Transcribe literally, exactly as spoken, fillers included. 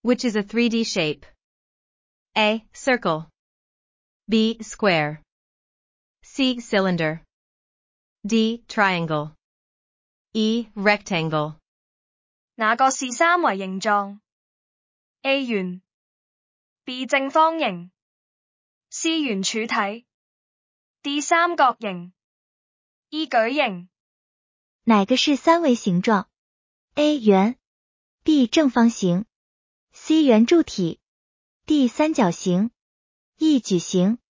Which is a three D shape? A. Circle. B. Square. C. Cylinder. D. Triangle. E. Rectangle. 哪個是三維形狀 ？A 圓 B 正方形 C 圓柱體 D 三角形 E 矩形。 哪个是三维形状 ？A 圆 B 正方形 C 圆柱体 D 三角形 E 矩形。